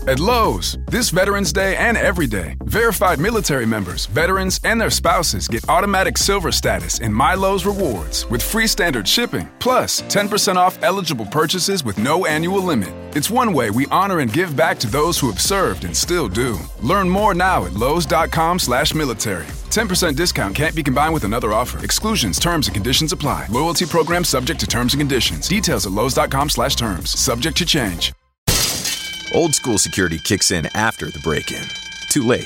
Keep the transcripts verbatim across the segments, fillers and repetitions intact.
At Lowe's, this Veterans Day and every day, verified military members, veterans, and their spouses get automatic silver status in My Lowe's Rewards with free standard shipping, plus ten percent off eligible purchases with no annual limit. It's one way we honor and give back to those who have served and still do. Learn more now at lowes.com slash military. ten percent discount can't be combined with another offer. Exclusions, terms, and conditions apply. Loyalty program subject to terms and conditions. Details at lowes.com slash terms. Subject to change. Old school security kicks in after the break-in. Too late.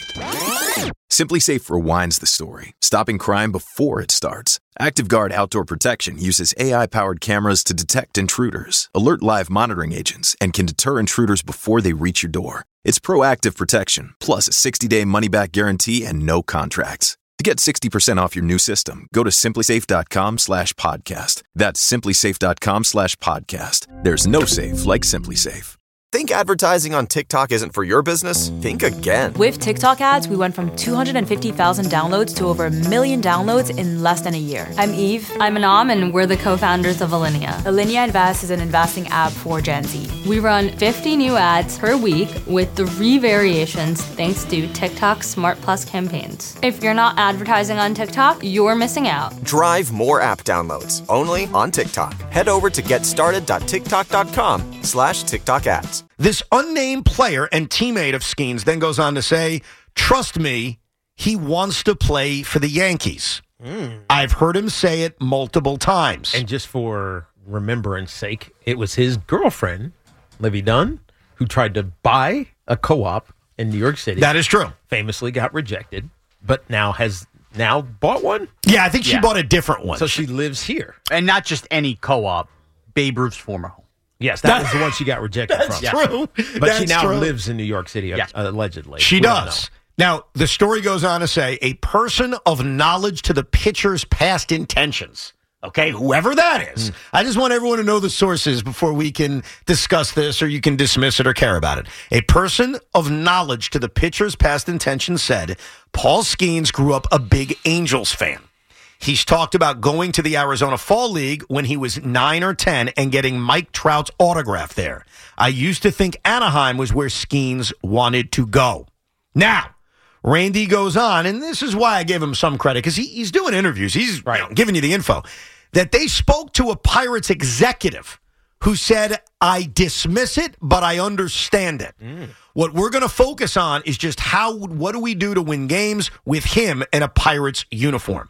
SimpliSafe rewinds the story, stopping crime before it starts. ActiveGuard Outdoor Protection uses A I-powered cameras to detect intruders, alert live monitoring agents, and can deter intruders before they reach your door. It's proactive protection, plus a sixty-day money-back guarantee and no contracts. To get sixty percent off your new system, go to simplysafe.com slash podcast. That's simplysafe.com slash podcast. There's no safe like SimpliSafe. Think advertising on TikTok isn't for your business? Think again. With TikTok ads, we went from two hundred fifty thousand downloads to over a million downloads in less than a year. I'm Eve. I'm Anam, and we're the co-founders of Alinea. Alinea Invest is an investing app for Gen Z. We run fifty new ads per week with three variations thanks to TikTok's Smart Plus campaigns. If you're not advertising on TikTok, you're missing out. Drive more app downloads only on TikTok. Head over to getstarted.tiktok.com slash TikTok ads. This unnamed player and teammate of Skeens then goes on to say, trust me, he wants to play for the Yankees. Mm. I've heard him say it multiple times. And just for remembrance sake, it was his girlfriend, Livy Dunn, who tried to buy a co-op in New York City. That is true. Famously got rejected, but now has now bought one. Yeah, I think she yeah. bought a different one. So she lives here. And not just any co-op, Babe Ruth's former home. Yes, that was the one she got rejected That's from. That's true. But That's she now true. lives in New York City, Yes. allegedly. She We does. Now, the story goes on to say, a person of knowledge to the pitcher's past intentions. Okay, whoever that is. Mm. I just want everyone to know the sources before we can discuss this or you can dismiss it or care about it. A person of knowledge to the pitcher's past intentions said, Paul Skeens grew up a big Angels fan. He's talked about going to the Arizona Fall League when he was nine or ten and getting Mike Trout's autograph there. I used to think Anaheim was where Skeens wanted to go. Now, Randy goes on, and this is why I give him some credit, because he, he's doing interviews. He's right. you know, giving you the info. That they spoke to a Pirates executive who said, I dismiss it, but I understand it. Mm. What we're going to focus on is just how, what do we do to win games with him in a Pirates uniform?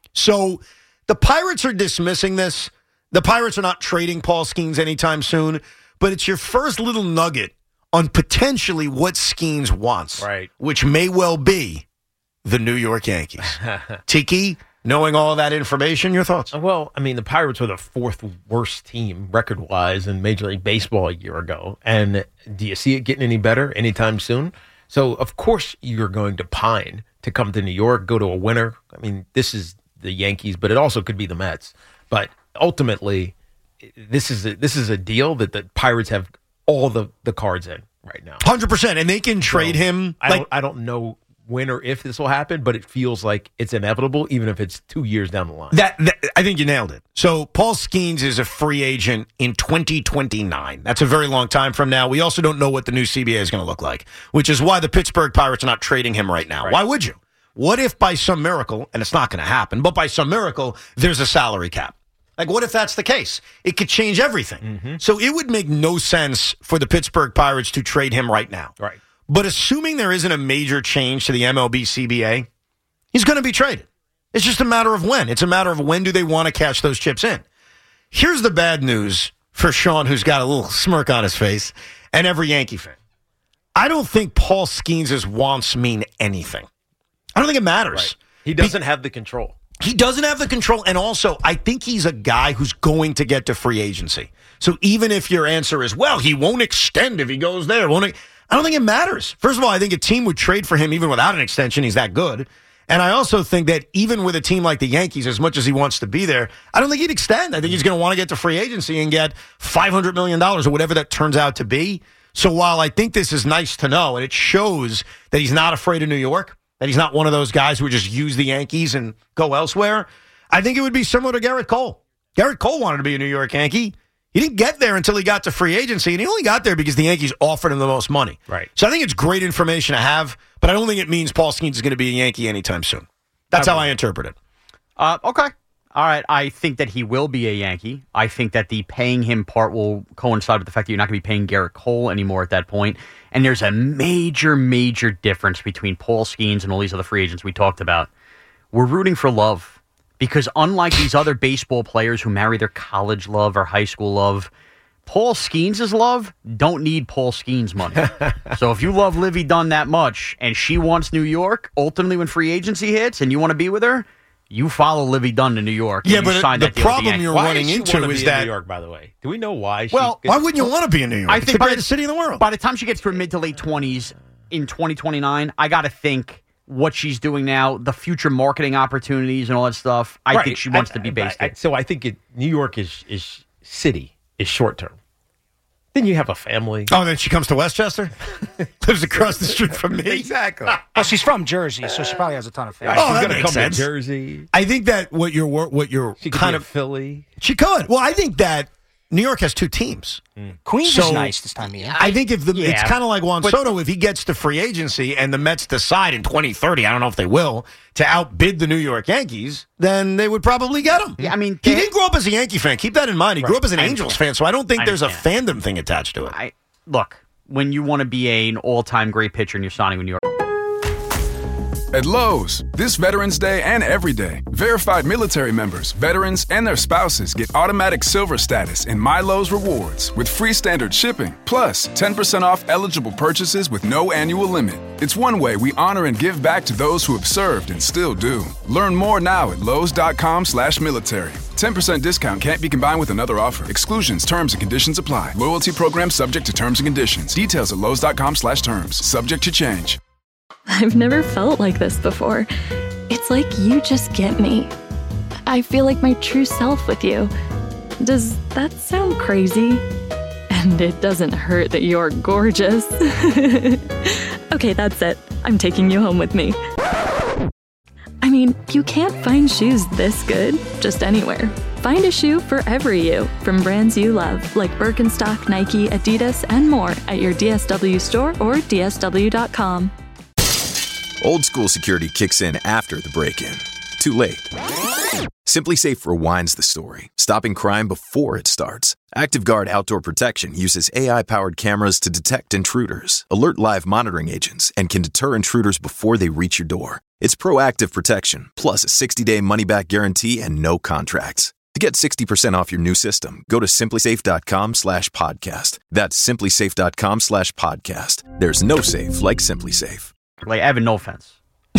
So the Pirates are dismissing this. The Pirates are not trading Paul Skeens anytime soon, but it's your first little nugget on potentially what Skeens wants, right? Which may well be the New York Yankees. Tiki, knowing all that information, your thoughts? Well, I mean, the Pirates were the fourth worst team record-wise in Major League Baseball a year ago. And do you see it getting any better anytime soon? So, of course, you're going to pine to come to New York, go to a winner. I mean, this is the Yankees, but it also could be the Mets. But ultimately, this is a, this is a deal that the Pirates have all the, the cards in right now. one hundred percent, and they can trade so, him. I, like, don't, I don't know when or if this will happen, but it feels like it's inevitable, even if it's two years down the line. That, that I think you nailed it. So Paul Skeens is a free agent in twenty twenty-nine. That's a very long time from now. We also don't know what the new C B A is going to look like, which is why the Pittsburgh Pirates are not trading him right now. Right. Why would you? What if by some miracle, and it's not going to happen, but by some miracle, there's a salary cap? Like, what if that's the case? It could change everything. Mm-hmm. So it would make no sense for the Pittsburgh Pirates to trade him right now. Right. But assuming there isn't a major change to the M L B C B A, he's going to be traded. It's just a matter of when. It's a matter of when do they want to cash those chips in. Here's the bad news for Sean, who's got a little smirk on his face, and every Yankee fan. I don't think Paul Skeens' wants mean anything. I don't think it matters. Right. He doesn't Be- have the control. He doesn't have the control, and also, I think he's a guy who's going to get to free agency. So even if your answer is, well, he won't extend if he goes there, won't he? I don't think it matters. First of all, I think a team would trade for him even without an extension. He's that good. And I also think that even with a team like the Yankees, as much as he wants to be there, I don't think he'd extend. I think he's going to want to get to free agency and get five hundred million dollars or whatever that turns out to be. So while I think this is nice to know, and it shows that he's not afraid of New York, that he's not one of those guys who would just use the Yankees and go elsewhere, I think it would be similar to Garrett Cole. Garrett Cole wanted to be a New York Yankee. He didn't get there until he got to free agency, and he only got there because the Yankees offered him the most money. Right. So I think it's great information to have, but I don't think it means Paul Skeens is going to be a Yankee anytime soon. That's how I interpret it. Uh, okay. All right. I think that he will be a Yankee. I think that the paying him part will coincide with the fact that you're not going to be paying Garrett Cole anymore at that point. And there's a major, major difference between Paul Skeens and all these other free agents we talked about. We're rooting for love. Because unlike these other baseball players who marry their college love or high school love, Paul Skeens' love don't need Paul Skeens' money. So if you love Livvy Dunn that much and she wants New York, ultimately when free agency hits and you want to be with her, you follow Livvy Dunn to New York. Yeah, and you but sign the that deal with problem the you're Why running does she into wanna is be that in New York, by the way. Do we know why? She Well, why wouldn't you want to be in New York? I It's think the by greatest the- city in the world. By the time she gets to her mid to late twenties in twenty twenty-nine, I got to think what she's doing now, the future marketing opportunities and all that stuff. I Right. think she wants I- to be I- based I- in. So I think it, New York is is city is short term. Then you have a family. Oh, then she comes to Westchester? Lives across the street from me? Exactly. Well, she's from Jersey, so she probably has a ton of fans. Oh, She's that gonna makes come sense. to Jersey. I think that what you're wor- what you're She could kind be of of Philly. she could. Well, I think that New York has two teams. Queens So- is nice this time of year. I think if the it's Yeah, kind of like Juan but- Soto, if he gets to free agency and the Mets decide in twenty thirty, I don't know if they will, to outbid the New York Yankees, then they would probably get him. Yeah, I mean, he they- didn't grow up as a Yankee fan. Keep that in mind. He grew up as an I Angels understand. fan, so I don't think I there's a understand. fandom thing attached to it. I look, when you want to be a, an all-time great pitcher and you're signing with New York. At Lowe's, this Veterans Day and every day, verified military members, veterans, and their spouses get automatic silver status in My Lowe's Rewards with free standard shipping, plus ten percent off eligible purchases with no annual limit. It's one way we honor and give back to those who have served and still do. Learn more now at lowes.com slash military. ten percent discount can't be combined with another offer. Exclusions, terms, and conditions apply. Loyalty program subject to terms and conditions. Details at lowes.com slash terms. Subject to change. I've never felt like this before. It's like you just get me. I feel like my true self with you. Does that sound crazy? And it doesn't hurt that you're gorgeous. Okay, that's it. I'm taking you home with me. I mean, you can't find shoes this good just anywhere. Find a shoe for every you from brands you love, like Birkenstock, Nike, Adidas, and more at your D S W store or D S W dot com. Old school security kicks in after the break-in. Too late. Simply Safe rewinds the story, stopping crime before it starts. ActiveGuard Outdoor Protection uses A I-powered cameras to detect intruders, alert live monitoring agents, and can deter intruders before they reach your door. It's proactive protection, plus a sixty-day money-back guarantee and no contracts. To get sixty percent off your new system, go to simplysafe.com slash podcast. That's simplysafe.com slash podcast. There's no safe like Simply Safe. Like, Evan, no offense.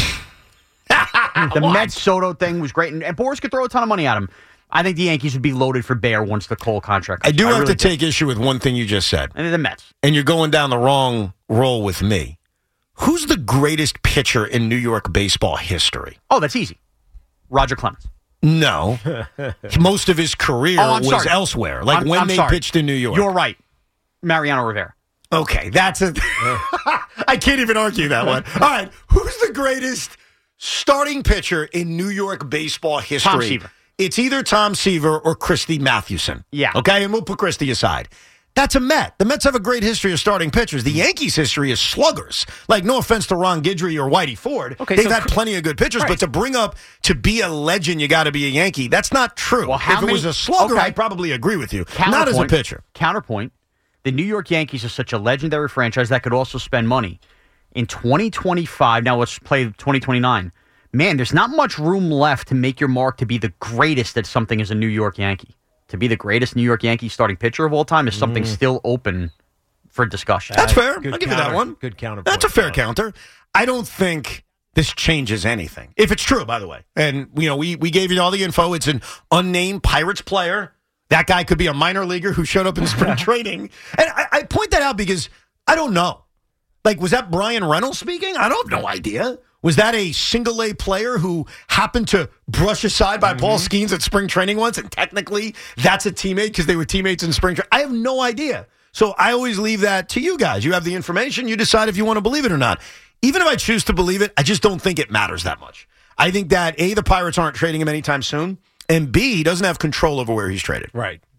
The Mets Soto thing was great, and, and Boris could throw a ton of money at him. I think the Yankees would be loaded for bear once the Cole contract. I do have really to take issue with one thing you just said. And then the Mets. And you're going down the wrong roll with me. Who's the greatest pitcher in New York baseball history? Oh, that's easy. Roger Clemens. No. Most of his career Oh, I'm was sorry. elsewhere, like I'm- when I'm they sorry. pitched in New York. You're right. Mariano Rivera. Okay, that's a. I can't even argue that one. All right, who's the greatest starting pitcher in New York baseball history? Tom Seaver. It's either Tom Seaver or Christy Mathewson. Yeah. Okay, and we'll put Christy aside. That's a Met. The Mets have a great history of starting pitchers. The Yankees' history is sluggers. Like, no offense to Ron Guidry or Whitey Ford. Okay, They've so had Cr- plenty of good pitchers, Right. but to bring up, to be a legend, you got to be a Yankee. That's not true. Well, how if it many- was a slugger, okay. I'd probably agree with you. Not as a Counterpoint- pitcher. Counterpoint. The New York Yankees are such a legendary franchise that could also spend money. In twenty twenty-five, now let's play twenty twenty-nine. Man, there's not much room left to make your mark to be the greatest at something as a New York Yankee. To be the greatest New York Yankee starting pitcher of all time is something still open for discussion. That's fair. Good I'll give you counter. that one. Good counterpoint. That's a fair Yeah. counter. I don't think this changes anything. If it's true, by the way. And, you know, we, we gave you all the info. It's an unnamed Pirates player. That guy could be a minor leaguer who showed up in spring training. And I, I point that out because I don't know. Like, was that Brian Reynolds speaking? I don't have no idea. Was that a single-A player who happened to brush aside by mm-hmm. Paul Skeens at spring training once, and technically that's a teammate because they were teammates in spring training? I have no idea. So I always leave that to you guys. You have the information. You decide if you want to believe it or not. Even if I choose to believe it, I just don't think it matters that much. I think that, A, the Pirates aren't trading him anytime soon, and B, he doesn't have control over where he's traded. Right.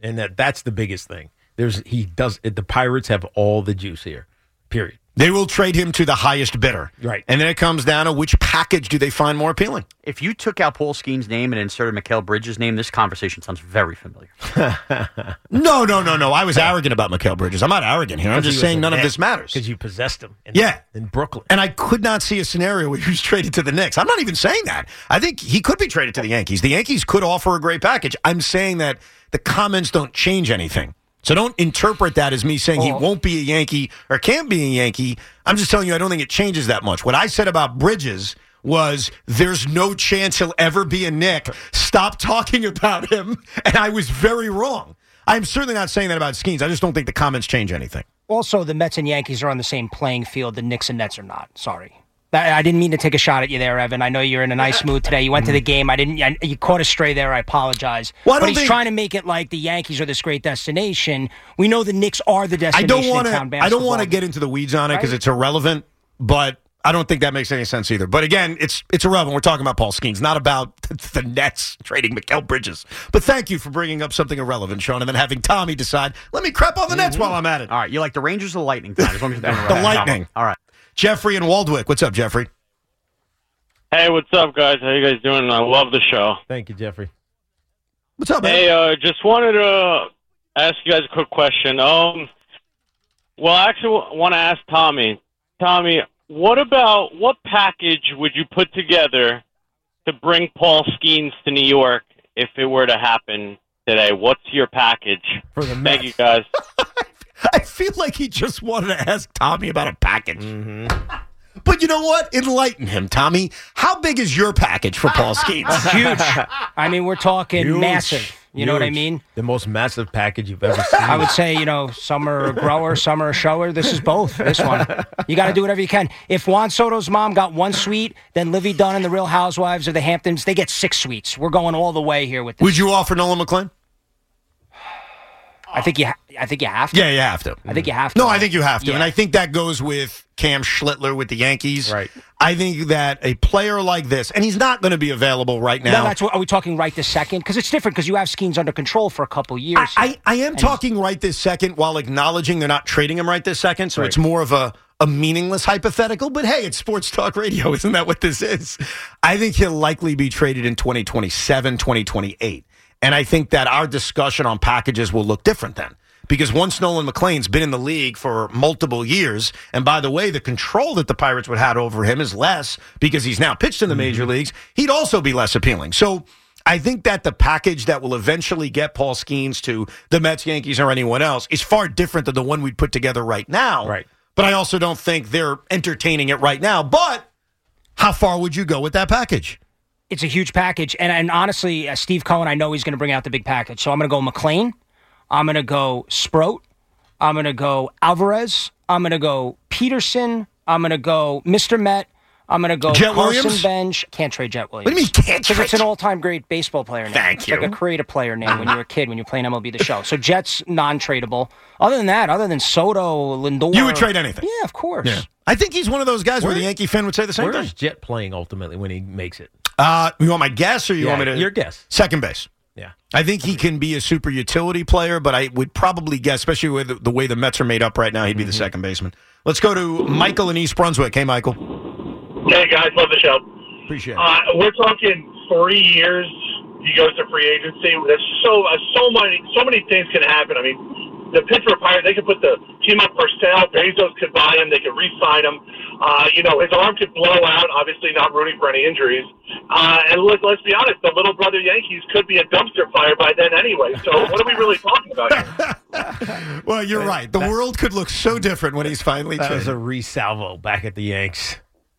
and that that's the biggest thing. There's he does the Pirates have all the juice here. Period. They will trade him to the highest bidder. Right. And then it comes down to which package do they find more appealing. If you took out Paul Skeens' name and inserted Mikal Bridges' name, this conversation sounds very familiar. no, no, no, no. I was arrogant about Mikal Bridges. I'm not arrogant here. I'm just saying none of this matters. Because you possessed him in, yeah. in Brooklyn. And I could not see a scenario where he was traded to the Knicks. I'm not even saying that. I think he could be traded to the Yankees. The Yankees could offer a great package. I'm saying that the comments don't change anything. So don't interpret that as me saying he won't be a Yankee or can't be a Yankee. I'm just telling you I don't think it changes that much. What I said about Bridges was there's no chance he'll ever be a Knick. Stop talking about him. And I was very wrong. I'm certainly not saying that about Skeens. I just don't think the comments change anything. Also, the Mets and Yankees are on the same playing field. The Knicks and Nets are not. Sorry. I didn't mean to take a shot at you there, Evan. I know you're in a nice mood today. You went to the game. I didn't. I, you caught a stray there. I apologize. Well, I but he's think, trying to make it like the Yankees are this great destination. We know the Knicks are the destination. I don't want in town to. basketball. I don't want to get into the weeds on it because right? it's irrelevant. But I don't think that makes any sense either. But again, it's it's irrelevant. We're talking about Paul Skeens, not about the Nets trading Mikal Bridges. But thank you for bringing up something irrelevant, Sean, and then having Tommy decide. Let me crap on the mm-hmm. Nets while I'm at it. All right, you like the Rangers or the Lightning tonight? As long as you're doing the Lightning. All right, Jeffrey in Waldwick. What's up, Jeffrey? Hey, what's up, guys? How you guys doing? I love the show. Thank you, Jeffrey. What's up, man? Hey, uh, just wanted to ask you guys a quick question. Um, well, I actually want to ask Tommy. Tommy, what about what package would you put together to bring Paul Skeens to New York if it were to happen today? What's your package? For the Thank you, guys. I feel like he just wanted to ask Tommy about a package. Mm-hmm. But you know what? Enlighten him, Tommy. How big is your package for Paul Skeens? Huge. I mean, we're talking Huge. massive. You Huge. know what I mean? The most massive package you've ever seen. I would say, you know, some are a grower, some are a shower. This is both, this one. You got to do whatever you can. If Juan Soto's mom got one suite, then Livy Dunn and the Real Housewives of the Hamptons, they get six suites. We're going all the way here with this. Would you offer Nolan McClain? I think you. Ha- I think you have to. Yeah, you have to. I think you have to. No, I think you have to, yeah. and I think that goes with Cam Schlittler with the Yankees. Right. I think that a player like this, and he's not going to be available right now. No, that's what. Are we talking right this second? Because it's different. Because you have Skeens under control for a couple years. I, I, I am talking right this second while acknowledging they're not trading him right this second, so right. it's more of a. A meaningless hypothetical, but hey, it's sports talk radio. Isn't that what this is? I think he'll likely be traded in twenty twenty-seven, twenty twenty-eight. And I think that our discussion on packages will look different then. Because once Nolan McClain's been in the league for multiple years, and by the way, the control that the Pirates would have over him is less because he's now pitched in the major mm-hmm. leagues, he'd also be less appealing. So I think that the package that will eventually get Paul Skeens to the Mets, Yankees, or anyone else is far different than the one we'd put together right now. Right. But I also don't think they're entertaining it right now. But how far would you go with that package? It's a huge package. And, and honestly, uh, Steve Cohen, I know he's going to bring out the big package. So I'm going to go McClain. I'm going to go Sproat. I'm going to go Alvarez. I'm going to go Peterson. I'm going to go Mister Met. I'm going to go Jet Carson Williams? Bench. Can't trade Jet Williams. What do you mean can't Because trade? it's an all-time great baseball player name. Thank it's you. It's like a creative player name when you were a kid, when you were playing M L B The Show. So Jet's non-tradable. Other than that, other than Soto, Lindor. You would trade anything? Yeah, of course. Yeah. I think he's one of those guys where, Where- the Yankee fan would say the same Where's thing. Jet playing ultimately when he makes it? Uh, you want my guess or you Yeah, want me to? your guess. Second base. Yeah. I think he can be a super utility player, but I would probably guess, especially with the, the way the Mets are made up right now, he'd be the second baseman. Let's go to Michael in East Brunswick. Hey, Michael. Hey, guys. Love the show. Appreciate it. Uh, we're talking three years. He goes to free agency. There's so uh, so many so many things can happen. I mean, the Pittsburgh Pirates, they could put the team up for sale. Bezos could buy him. They could re-sign him. Uh, you know, his arm could blow out. Obviously, not rooting for any injuries. Uh, and look, let's be honest, the little brother Yankees could be a dumpster fire by then anyway. So what are we really talking about here? Well, you're right. The that- world could look so different when he's finally That was traded. a re-salvo back at the Yanks.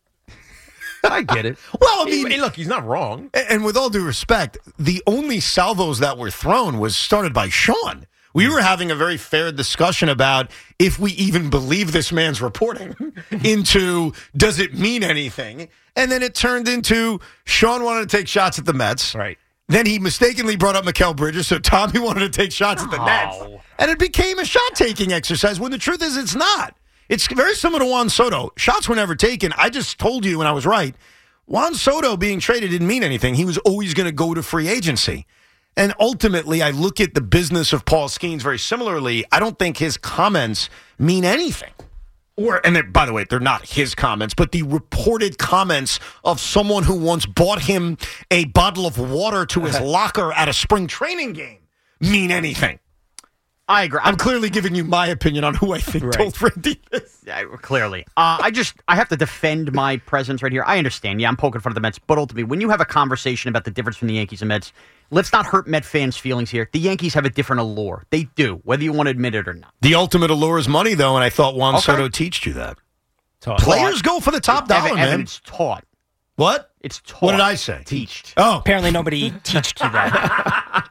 I get it. Well, I mean, Hey, look, he's not wrong. and with all due respect, the only salvos that were thrown was started by Sean. We were having a very fair discussion about if we even believe this man's reporting into does it mean anything? And then it turned into Sean wanted to take shots at the Mets. Right. Then he mistakenly brought up Mikal Bridges, so Tommy wanted to take shots at the Oh. Nets. And it became a shot-taking exercise when the truth is it's not. It's very similar to Juan Soto. Shots were never taken. I just told you, and I was right, Juan Soto being traded didn't mean anything. He was always going to go to free agency. And ultimately, I look at the business of Paul Skeens very similarly. I don't think his comments mean anything. Or, and they're- by the way, they're not his comments, but the reported comments of someone who once bought him a bottle of water to his locker at a spring training game mean anything. I agree. I'm clearly giving you my opinion on who I think Right. told Randy this. Yeah, clearly. Uh, I just, I have to defend my presence right here. I understand. Yeah, I'm poking fun of the Mets. But ultimately, when you have a conversation about the difference between the Yankees and Mets, let's not hurt Met fans' feelings here. The Yankees have a different allure. They do, whether you want to admit it or not. The ultimate allure is money, though, and I thought Juan Okay. Soto teached you that. Taught. Players go for the top dollar, Evan, man. Evan, it's taught. What? It's taught. What did I say? Teached. Oh. Apparently nobody teached you that.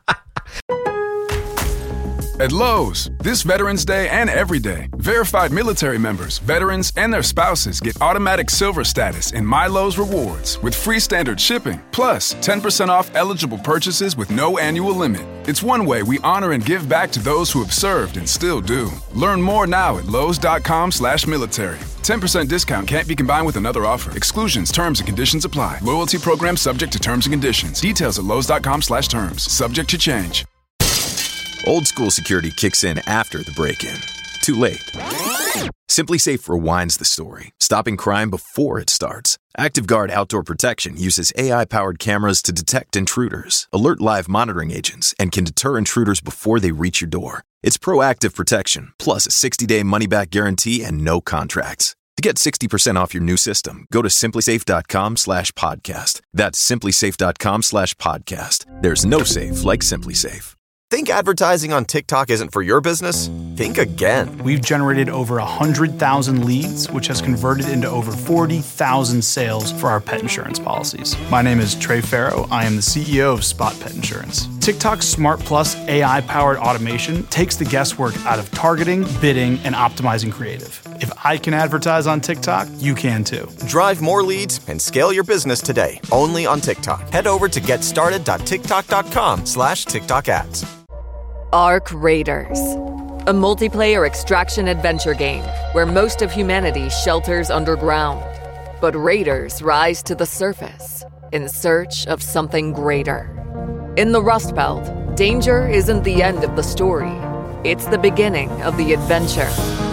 At Lowe's, this Veterans Day and every day, verified military members, veterans, and their spouses get automatic silver status in My Lowe's Rewards with free standard shipping, plus ten percent off eligible purchases with no annual limit. It's one way we honor and give back to those who have served and still do. Learn more now at lowes.com slash military. ten percent discount can't be combined with another offer. Exclusions, terms, and conditions apply. Loyalty program subject to terms and conditions. Details at lowes.com slash terms. Subject to change. Old school security kicks in after the break-in. Too late. Simply Safe rewinds the story, stopping crime before it starts. ActiveGuard Outdoor Protection uses A I-powered cameras to detect intruders, alert live monitoring agents, and can deter intruders before they reach your door. It's proactive protection, plus a sixty-day money-back guarantee and no contracts. To get sixty percent off your new system, go to simplysafe.com slash podcast. That's simplysafe.com slash podcast. There's no safe like Simply Safe. Think advertising on TikTok isn't for your business? Think again. We've generated over one hundred thousand leads, which has converted into over forty thousand sales for our pet insurance policies. My name is Trey Farrow. I am the C E O of Spot Pet Insurance. TikTok's Smart Plus A I-powered automation takes the guesswork out of targeting, bidding, and optimizing creative. If I can advertise on TikTok, you can too. Drive more leads and scale your business today, only on TikTok. Head over to getstarted.tiktok.com slash TikTok ads. Ark Raiders, a multiplayer extraction adventure game where most of humanity shelters underground, but raiders rise to the surface in search of something greater. In the Rust Belt, danger isn't the end of the story, it's the beginning of the adventure.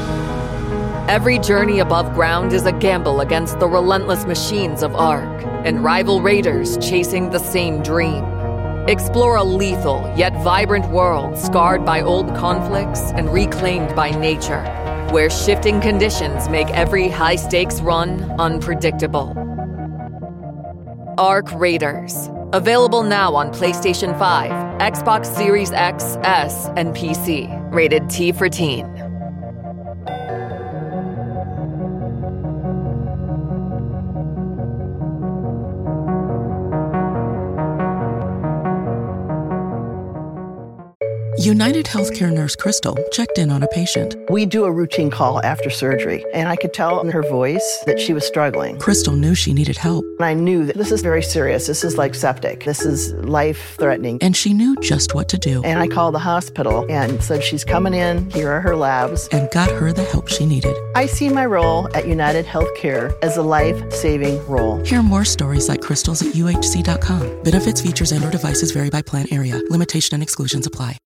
Every journey above ground is a gamble against the relentless machines of Ark and rival raiders chasing the same dream. Explore a lethal yet vibrant world scarred by old conflicts and reclaimed by nature, where shifting conditions make every high-stakes run unpredictable. Ark Raiders. Available now on PlayStation five, Xbox Series X, S, and P C. Rated T for Teen. United Healthcare nurse Crystal checked in on a patient. We do a routine call after surgery, and I could tell in her voice that she was struggling. Crystal knew she needed help. And I knew that this is very serious. This is like septic. This is life-threatening. And she knew just what to do. And I called the hospital and said, she's coming in. Here are her labs. And got her the help she needed. I see my role at United Healthcare as a life-saving role. Hear more stories like Crystal's at U H C dot com. Benefits, features, and or devices vary by plan area. Limitation and exclusions apply.